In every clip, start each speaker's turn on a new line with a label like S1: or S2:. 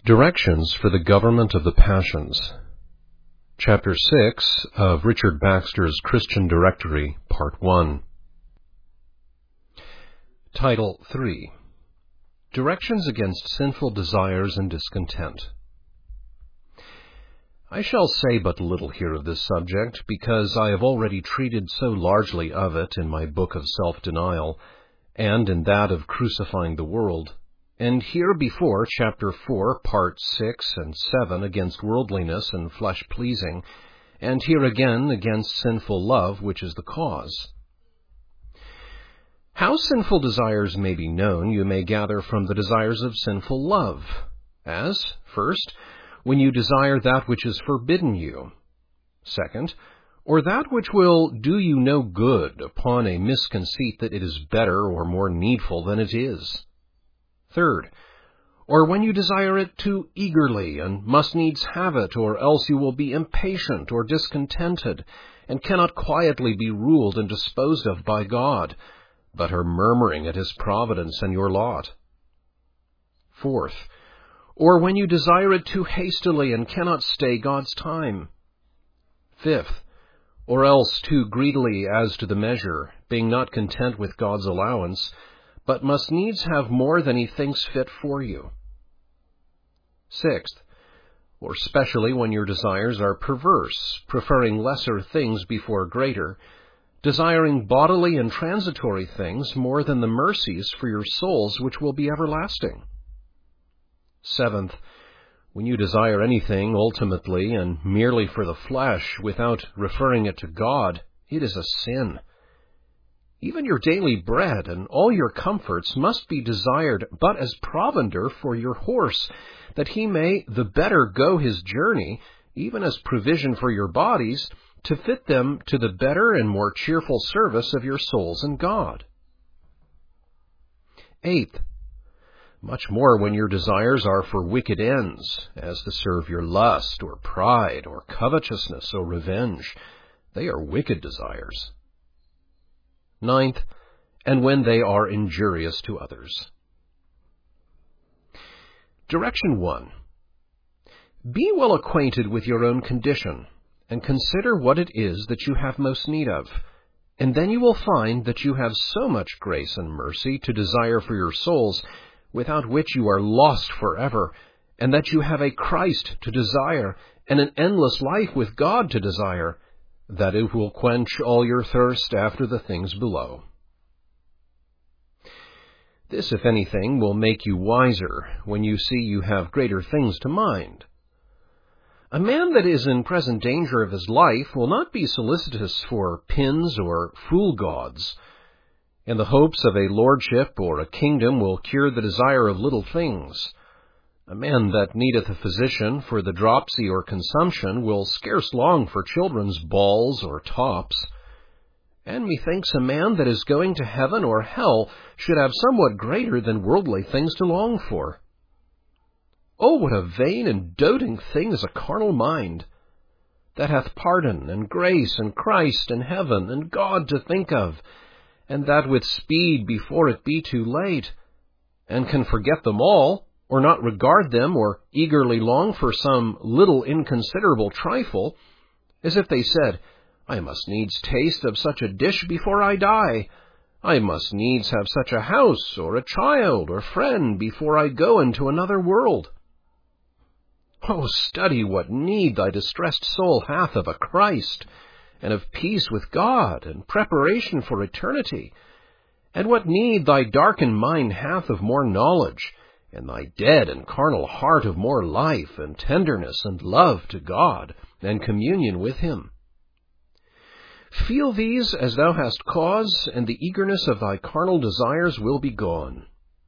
S1: Directions for the Government of the Passions. Chapter 6 of Richard Baxter's Christian Directory, Part 1. Title 3. Directions against Sinful Desires and Discontent. I shall say but little here of this subject, because I have already treated so largely of it in my book of Self-Denial, and in that of Crucifying the World, and here before Chapter 4, Part 6 and 7 against worldliness and flesh-pleasing, and here again against sinful love, which is the cause. How sinful desires may be known, you may gather from the desires of sinful love, as, first, when you desire that which is forbidden you; second, or that which will do you no good upon a misconceit that it is better or more needful than it is; third, or when you desire it too eagerly, and must needs have it, or else you will be impatient or discontented, and cannot quietly be ruled and disposed of by God, but are murmuring at His providence and your lot; fourth, or when you desire it too hastily and cannot stay God's time; fifth, or else too greedily as to the measure, being not content with God's allowance, but must needs have more than He thinks fit for you; sixth, or specially when your desires are perverse, preferring lesser things before greater, desiring bodily and transitory things more than the mercies for your souls which will be everlasting; seventh, when you desire anything ultimately and merely for the flesh, without referring it to God, it is a sin. Even your daily bread and all your comforts must be desired but as provender for your horse, that he may the better go his journey, even as provision for your bodies, to fit them to the better and more cheerful service of your souls and God. Eighth, much more when your desires are for wicked ends, as to serve your lust, or pride, or covetousness, or revenge. They are wicked desires. Ninth, and when they are injurious to others. Direction 1. Be well acquainted with your own condition, and consider what it is that you have most need of, and then you will find that you have so much grace and mercy to desire for your souls, without which you are lost forever, and that you have a Christ to desire, and an endless life with God to desire, that it will quench all your thirst after the things below. This, if anything, will make you wiser when you see you have greater things to mind. A man that is in present danger of his life will not be solicitous for pins or fool gods, and the hopes of a lordship or a kingdom will cure the desire of little things. A man that needeth a physician for the dropsy or consumption will scarce long for children's balls or tops. And methinks a man that is going to heaven or hell should have somewhat greater than worldly things to long for. Oh, what a vain and doting thing is a carnal mind, that hath pardon and grace and Christ and heaven and God to think of, and that with speed before it be too late, and can forget them all, or not regard them, or eagerly long for some little inconsiderable trifle, as if they said, I must needs taste of such a dish before I die. I must needs have such a house, or a child, or friend, before I go into another world. Oh, study what need thy distressed soul hath of a Christ, and of peace with God, and preparation for eternity, and what need thy darkened mind hath of more knowledge, and thy dead and carnal heart of more life, and tenderness, and love to God, and communion with Him. Feel these as thou hast cause, and the eagerness of thy carnal desires will be gone.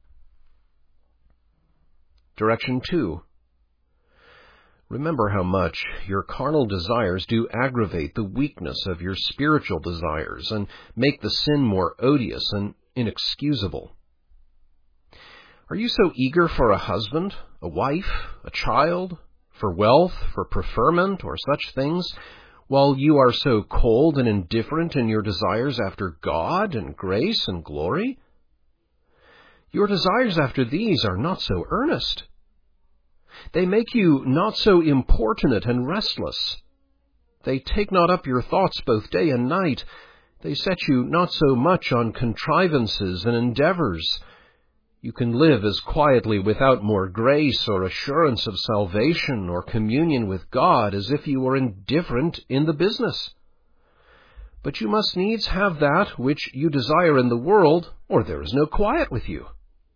S1: Direction 2. Remember how much your carnal desires do aggravate the weakness of your spiritual desires, and make the sin more odious and inexcusable. Are you so eager for a husband, a wife, a child, for wealth, for preferment, or such things, while you are so cold and indifferent in your desires after God and grace and glory? Your desires after these are not so earnest. They make you not so importunate and restless. They take not up your thoughts both day and night. They set you not so much on contrivances and endeavors. You can live as quietly without more grace or assurance of salvation or communion with God as if you were indifferent in the business. But you must needs have that which you desire in the world, or there is no quiet with you.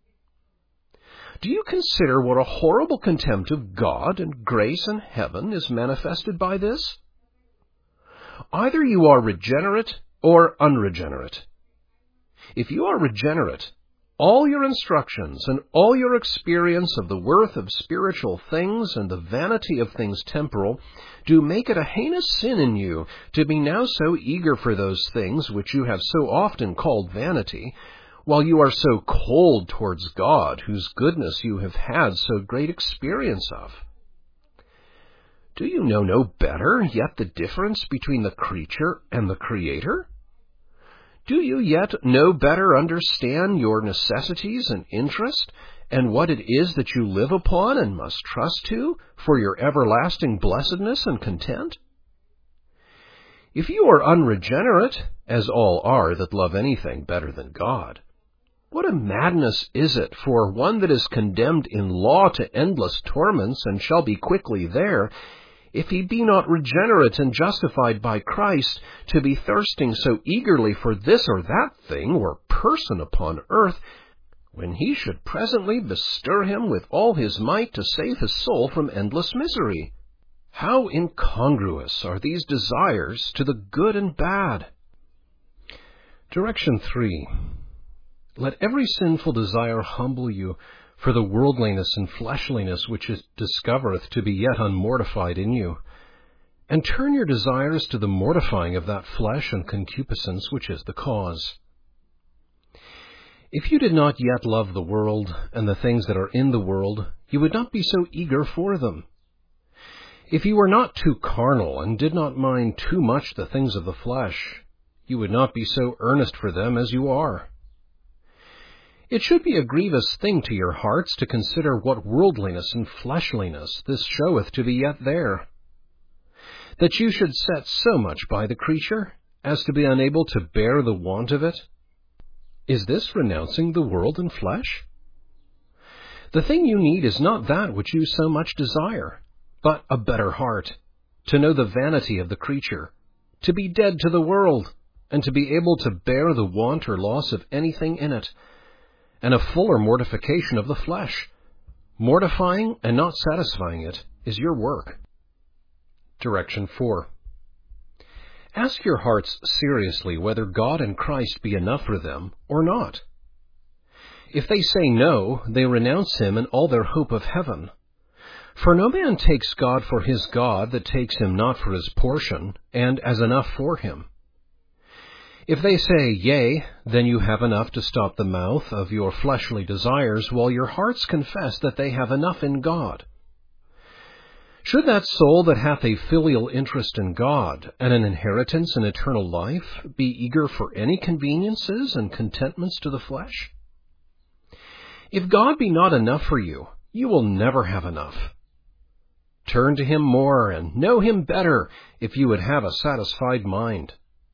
S1: Do you consider what a horrible contempt of God and grace and heaven is manifested by this? Either you are regenerate or unregenerate. If you are regenerate, all your instructions and all your experience of the worth of spiritual things and the vanity of things temporal do make it a heinous sin in you to be now so eager for those things which you have so often called vanity, while you are so cold towards God, whose goodness you have had so great experience of. Do you know no better yet the difference between the creature and the Creator? Do you yet no better understand your necessities and interest, and what it is that you live upon and must trust to for your everlasting blessedness and content? If you are unregenerate, as all are that love anything better than God, what a madness is it for one that is condemned in law to endless torments and shall be quickly there, if he be not regenerate and justified by Christ, to be thirsting so eagerly for this or that thing or person upon earth, when he should presently bestir him with all his might to save his soul from endless misery? How incongruous are these desires to the good and bad! Direction 3. Let every sinful desire humble you, for the worldliness and fleshliness which it discovereth to be yet unmortified in you, and turn your desires to the mortifying of that flesh and concupiscence which is the cause. If you did not yet love the world and the things that are in the world, you would not be so eager for them. If you were not too carnal and did not mind too much the things of the flesh, you would not be so earnest for them as you are. It should be a grievous thing to your hearts to consider what worldliness and fleshliness this showeth to be yet there, that you should set so much by the creature as to be unable to bear the want of it. Is this renouncing the world and flesh? The thing you need is not that which you so much desire, but a better heart, to know the vanity of the creature, to be dead to the world, and to be able to bear the want or loss of anything in it, and a fuller mortification of the flesh. Mortifying and not satisfying it is your work. Direction 4. Ask your hearts seriously whether God and Christ be enough for them or not. If they say no, they renounce him and all their hope of heaven. For no man takes God for his God that takes him not for his portion, and as enough for him. If they say yea, then you have enough to stop the mouth of your fleshly desires, while your hearts confess that they have enough in God. Should that soul that hath a filial interest in God, and an inheritance in eternal life, be eager for any conveniences and contentments to the flesh? If God be not enough for you, you will never have enough. Turn to him more, and know him better, if you would have a satisfied mind.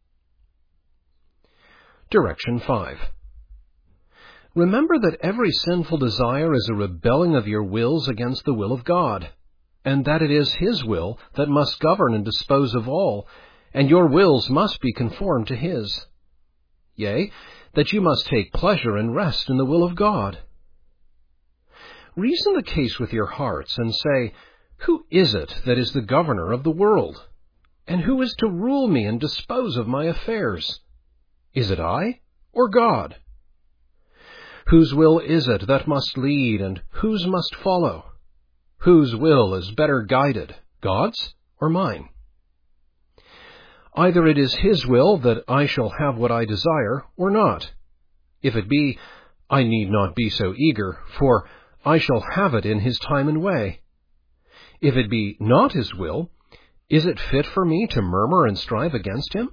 S1: Direction 5. Remember that every sinful desire is a rebelling of your wills against the will of God, and that it is his will that must govern and dispose of all, and your wills must be conformed to his. Yea, that you must take pleasure and rest in the will of God. Reason the case with your hearts, and say, who is it that is the governor of the world? And who is to rule me and dispose of my affairs? Is it I, or God? Whose will is it that must lead, and whose must follow? Whose will is better guided, God's or mine? Either it is his will that I shall have what I desire, or not. If it be, I need not be so eager, for I shall have it in his time and way. If it be not his will, is it fit for me to murmur and strive against him?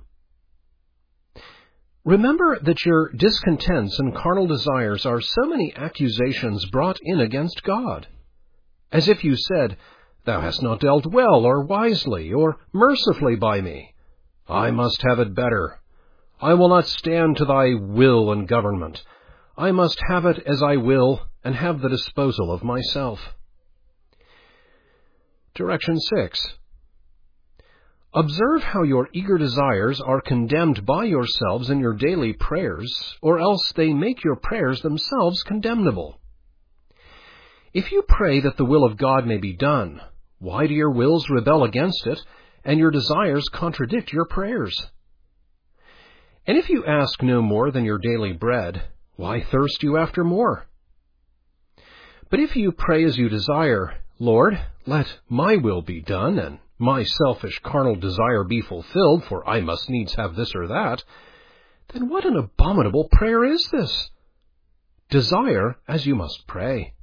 S1: Remember that your discontents and carnal desires are so many accusations brought in against God, as if you said, Thou hast not dealt well or wisely or mercifully by me. I must have it better. I will not stand to thy will and government. I must have it as I will and have the disposal of myself. Direction 6. Observe how your eager desires are condemned by yourselves in your daily prayers, or else they make your prayers themselves condemnable. If you pray that the will of God may be done, why do your wills rebel against it, and your desires contradict your prayers? And if you ask no more than your daily bread, why thirst you after more? But if you pray as you desire, Lord, let my will be done, and my selfish carnal desire be fulfilled, for I must needs have this or that, then what an abominable prayer is this? Desire as you must pray.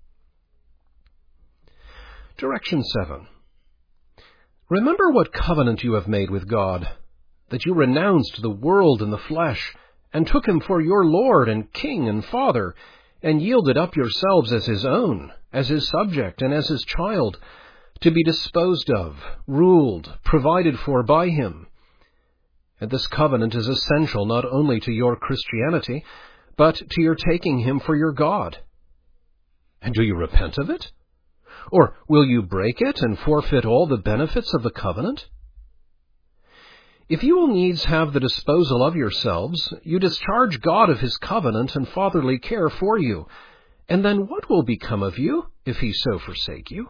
S1: Direction 7. Remember what covenant you have made with God, that you renounced the world and the flesh, and took him for your Lord and King and Father, and yielded up yourselves as his own, as his subject and as his child, to be disposed of, ruled, provided for by him. And this covenant is essential not only to your Christianity, but to your taking him for your God. And do you repent of it? Or will you break it and forfeit all the benefits of the covenant? If you will needs have the disposal of yourselves, you discharge God of his covenant and fatherly care for you, and then what will become of you if he so forsake you?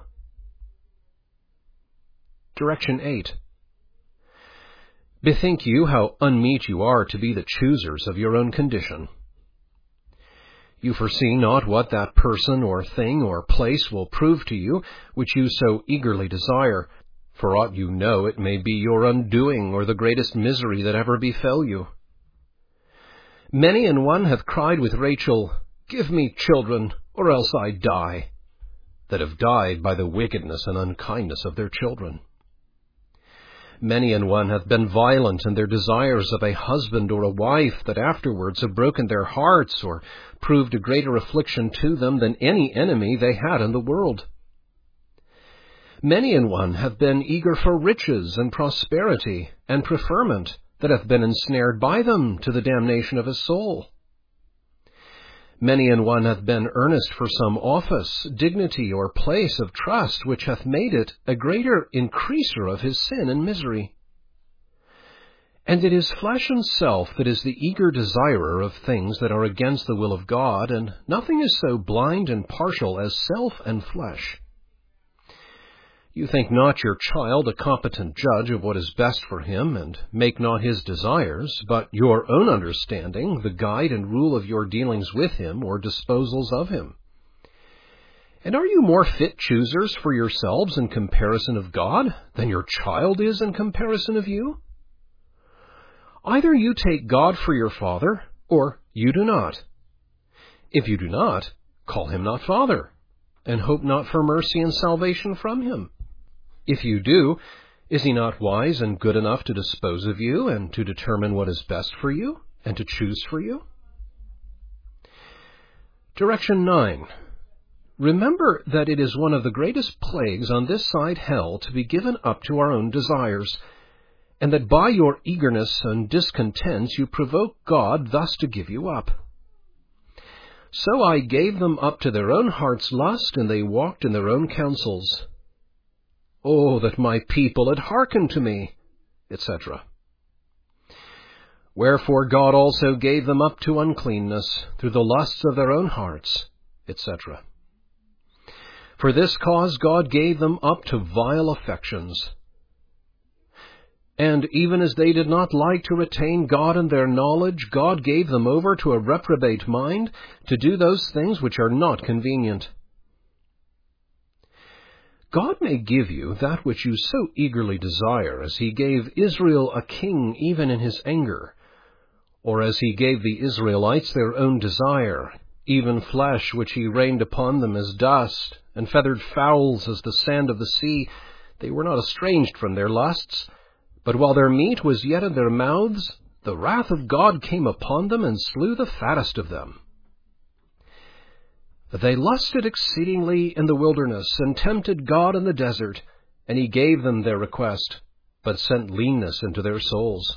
S1: Direction 8. Bethink you how unmeet you are to be the choosers of your own condition. You foresee not what that person or thing or place will prove to you, which you so eagerly desire. For aught you know, it may be your undoing or the greatest misery that ever befell you. Many an one hath cried with Rachel, Give me children, or else I die, that have died by the wickedness and unkindness of their children. Many an one hath been violent in their desires of a husband or a wife, that afterwards have broken their hearts, or proved a greater affliction to them than any enemy they had in the world. Many an one hath been eager for riches and prosperity and preferment, that hath been ensnared by them to the damnation of his soul. Many an one hath been earnest for some office, dignity, or place of trust, which hath made it a greater increaser of his sin and misery. And it is flesh and self that is the eager desirer of things that are against the will of God, and nothing is so blind and partial as self and flesh. You think not your child a competent judge of what is best for him, and make not his desires, but your own understanding, the guide and rule of your dealings with him or disposals of him. And are you more fit choosers for yourselves in comparison of God than your child is in comparison of you? Either you take God for your father, or you do not. If you do not, call him not father, and hope not for mercy and salvation from him. If you do, is he not wise and good enough to dispose of you, and to determine what is best for you, and to choose for you? Direction 9. Remember that it is one of the greatest plagues on this side hell to be given up to our own desires, and that by your eagerness and discontents you provoke God thus to give you up. So I gave them up to their own heart's lust, and they walked in their own counsels. Oh, that my people had hearkened to me, etc. Wherefore God also gave them up to uncleanness, through the lusts of their own hearts, etc. For this cause God gave them up to vile affections. And even as they did not like to retain God in their knowledge, God gave them over to a reprobate mind, to do those things which are not convenient. God may give you that which you so eagerly desire, as he gave Israel a king even in his anger, or as he gave the Israelites their own desire, even flesh which he rained upon them as dust, and feathered fowls as the sand of the sea. They were not estranged from their lusts, but while their meat was yet in their mouths, the wrath of God came upon them and slew the fattest of them. They lusted exceedingly in the wilderness, and tempted God in the desert, and he gave them their request, but sent leanness into their souls.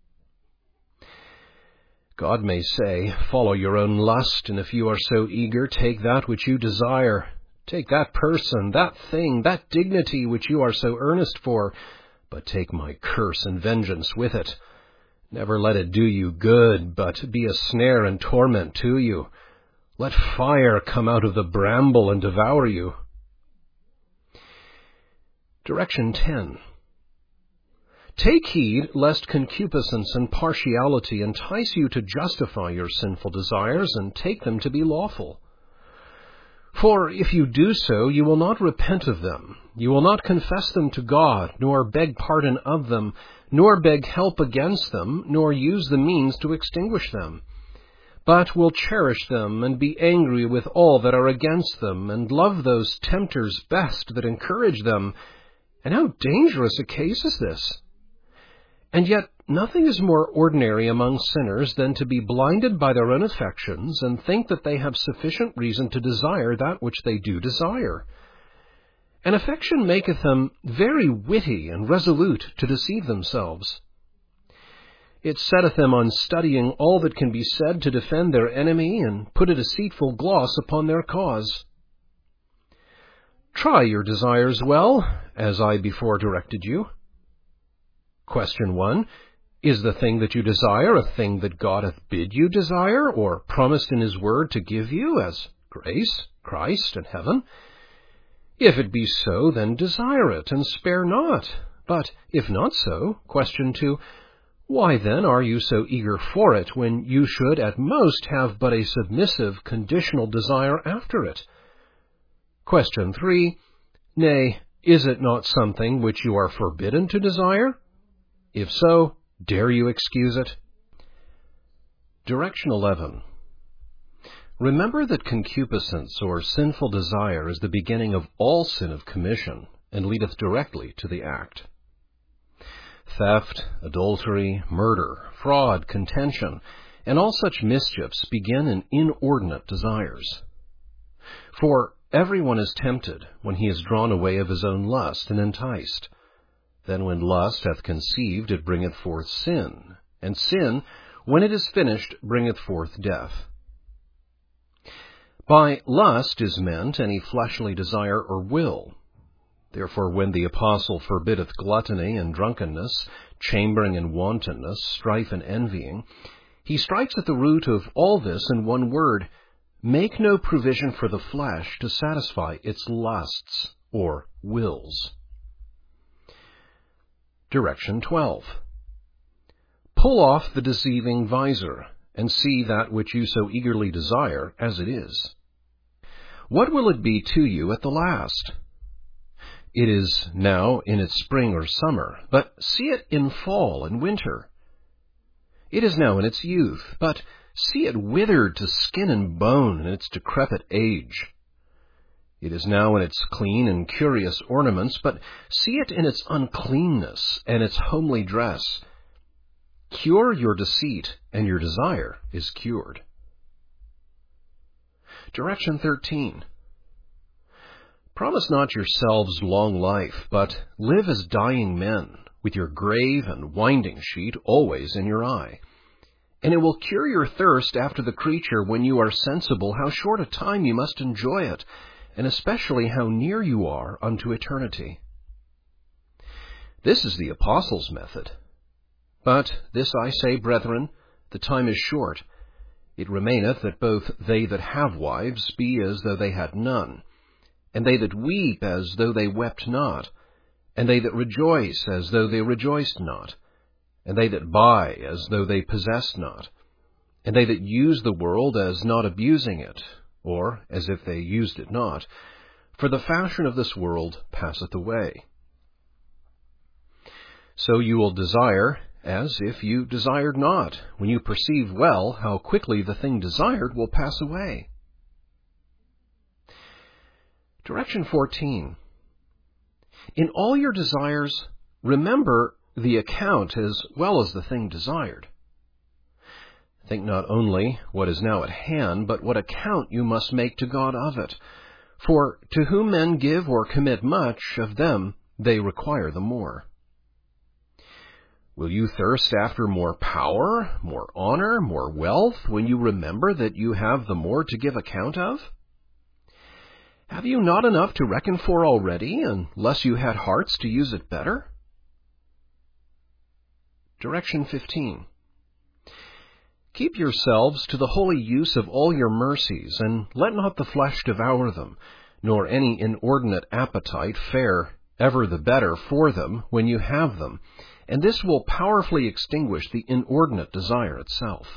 S1: God may say, follow your own lust, and if you are so eager, take that which you desire. Take that person, that thing, that dignity which you are so earnest for, but take my curse and vengeance with it. Never let it do you good, but be a snare and torment to you. Let fire come out of the bramble and devour you. Direction 10. Take heed lest concupiscence and partiality entice you to justify your sinful desires and take them to be lawful. For if you do so, you will not repent of them. You will not confess them to God, nor beg pardon of them, nor beg help against them, nor use the means to extinguish them, but will cherish them and be angry with all that are against them, and love those tempters best that encourage them. And how dangerous a case is this! And yet nothing is more ordinary among sinners than to be blinded by their own affections, and think that they have sufficient reason to desire that which they do desire. And affection maketh them very witty and resolute to deceive themselves. It setteth them on studying all that can be said to defend their enemy, and put a deceitful gloss upon their cause. Try your desires well, as I before directed you. Question 1. Is the thing that you desire a thing that God hath bid you desire, or promised in his word to give you, as grace, Christ, and heaven? If it be so, then desire it, and spare not. But if not so, question 2. Why then are you so eager for it, when you should at most have but a submissive, conditional desire after it? Question 3. Nay, is it not something which you are forbidden to desire? If so, dare you excuse it? Direction 11. Remember that concupiscence or sinful desire is the beginning of all sin of commission, and leadeth directly to the act. Theft, adultery, murder, fraud, contention, and all such mischiefs begin in inordinate desires. For everyone is tempted when he is drawn away of his own lust and enticed. Then when lust hath conceived, it bringeth forth sin, and sin, when it is finished, bringeth forth death. By lust is meant any fleshly desire or will. Therefore, when the apostle forbiddeth gluttony and drunkenness, chambering and wantonness, strife and envying, he strikes at the root of all this in one word: make no provision for the flesh to satisfy its lusts, or wills. Direction 12. Pull off the deceiving visor, and see that which you so eagerly desire as it is. What will it be to you at the last? It is now in its spring or summer, but see it in fall and winter. It is now in its youth, but see it withered to skin and bone in its decrepit age. It is now in its clean and curious ornaments, but see it in its uncleanness and its homely dress. Cure your deceit, and your desire is cured. Direction 13. Promise not yourselves long life, but live as dying men, with your grave and winding sheet always in your eye. And it will cure your thirst after the creature when you are sensible how short a time you must enjoy it, and especially how near you are unto eternity. This is the apostles' method. But this I say, brethren, the time is short. It remaineth that both they that have wives be as though they had none, and they that weep as though they wept not, and they that rejoice as though they rejoiced not, and they that buy as though they possessed not, and they that use the world as not abusing it, or as if they used it not, for the fashion of this world passeth away. So you will desire as if you desired not, when you perceive well how quickly the thing desired will pass away. Direction 14. In all your desires, remember the account as well as the thing desired. Think not only what is now at hand, but what account you must make to God of it. For to whom men give or commit much, of them they require the more. Will you thirst after more power, more honor, more wealth, when you remember that you have the more to give account of? Have you not enough to reckon for already, unless you had hearts to use it better? Direction 15. Keep yourselves to the holy use of all your mercies, and let not the flesh devour them, nor any inordinate appetite fare ever the better for them when you have them, and this will powerfully extinguish the inordinate desire itself.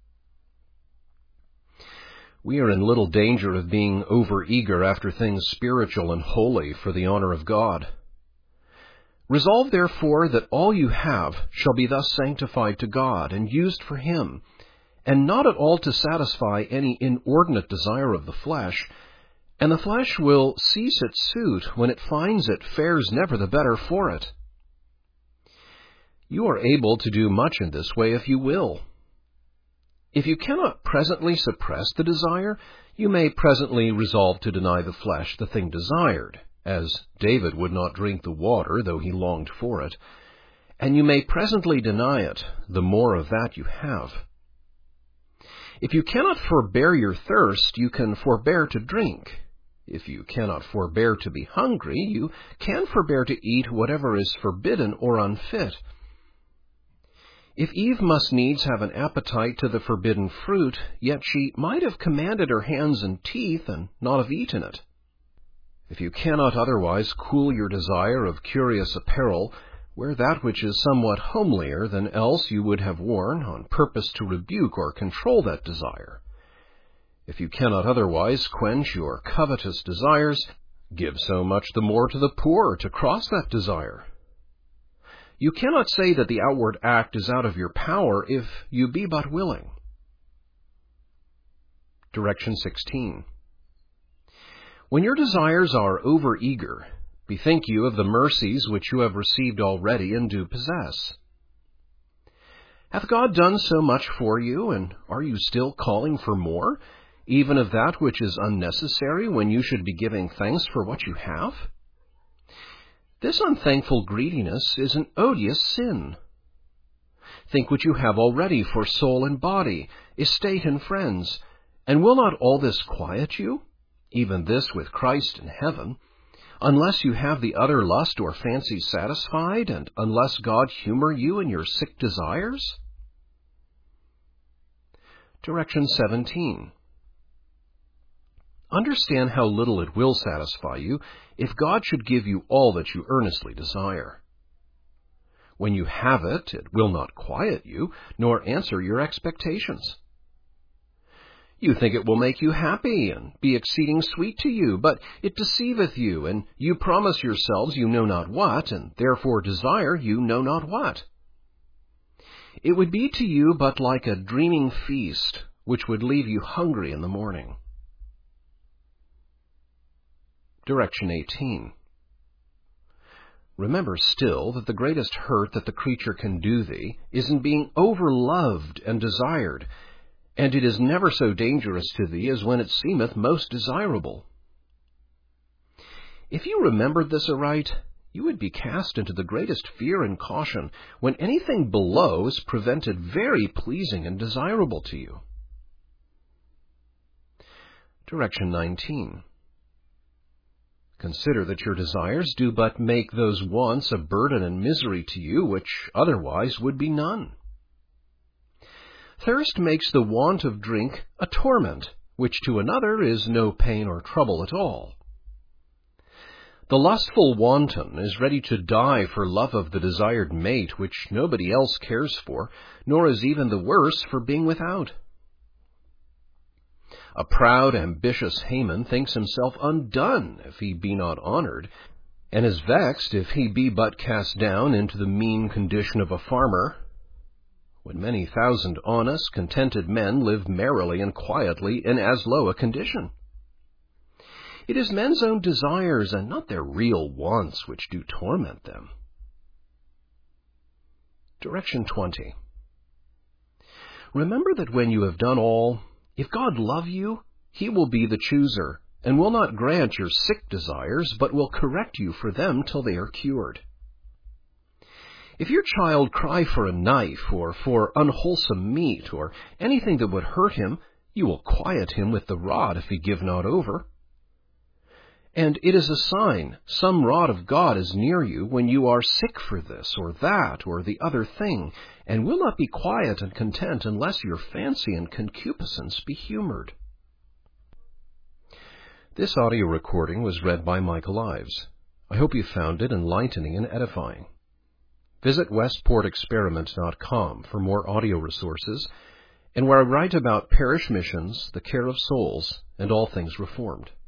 S1: We are in little danger of being over-eager after things spiritual and holy for the honor of God. Resolve, therefore, that all you have shall be thus sanctified to God and used for Him, and not at all to satisfy any inordinate desire of the flesh, and the flesh will cease its suit when it finds it fares never the better for it. You are able to do much in this way if you will. If you cannot presently suppress the desire, you may presently resolve to deny the flesh the thing desired, as David would not drink the water, though he longed for it, and you may presently deny it, the more of that you have. If you cannot forbear your thirst, you can forbear to drink. If you cannot forbear to be hungry, you can forbear to eat whatever is forbidden or unfit. If Eve must needs have an appetite to the forbidden fruit, yet she might have commanded her hands and teeth, and not have eaten it. If you cannot otherwise cool your desire of curious apparel, wear that which is somewhat homelier than else you would have worn, on purpose to rebuke or control that desire. If you cannot otherwise quench your covetous desires, give so much the more to the poor to cross that desire. You cannot say that the outward act is out of your power if you be but willing. Direction 16. When your desires are over-eager, bethink you of the mercies which you have received already and do possess. Hath God done so much for you, and are you still calling for more, even of that which is unnecessary, when you should be giving thanks for what you have? This unthankful greediness is an odious sin. Think what you have already for soul and body, estate and friends, and will not all this quiet you, even this with Christ in heaven, unless you have the other lust or fancy satisfied, and unless God humor you in your sick desires? Direction 17. Understand how little it will satisfy you if God should give you all that you earnestly desire. When you have it, it will not quiet you, nor answer your expectations. You think it will make you happy, and be exceeding sweet to you, but it deceiveth you, and you promise yourselves you know not what, and therefore desire you know not what. It would be to you but like a dreaming feast, which would leave you hungry in the morning. Direction 18. Remember still that the greatest hurt that the creature can do thee is in being overloved and desired, and it is never so dangerous to thee as when it seemeth most desirable. If you remembered this aright, you would be cast into the greatest fear and caution when anything below is prevented very pleasing and desirable to you. Direction 19. Consider that your desires do but make those wants a burden and misery to you, which otherwise would be none. Thirst makes the want of drink a torment, which to another is no pain or trouble at all. The lustful wanton is ready to die for love of the desired mate, which nobody else cares for, nor is even the worse for being without. A proud, ambitious Haman thinks himself undone if he be not honored, and is vexed if he be but cast down into the mean condition of a farmer, when many thousand honest, contented men live merrily and quietly in as low a condition. It is men's own desires and not their real wants which do torment them. Direction 20. Remember that when you have done all, if God love you, He will be the chooser, and will not grant your sick desires, but will correct you for them till they are cured. If your child cry for a knife, or for unwholesome meat, or anything that would hurt him, you will quiet him with the rod if he give not over. And it is a sign, some rod of God is near you, when you are sick for this, or that, or the other thing, and will not be quiet and content unless your fancy and concupiscence be humored. This audio recording was read by Michael Ives. I hope you found it enlightening and edifying. Visit westportexperiment.com for more audio resources, and where I write about parish missions, the care of souls, and all things Reformed.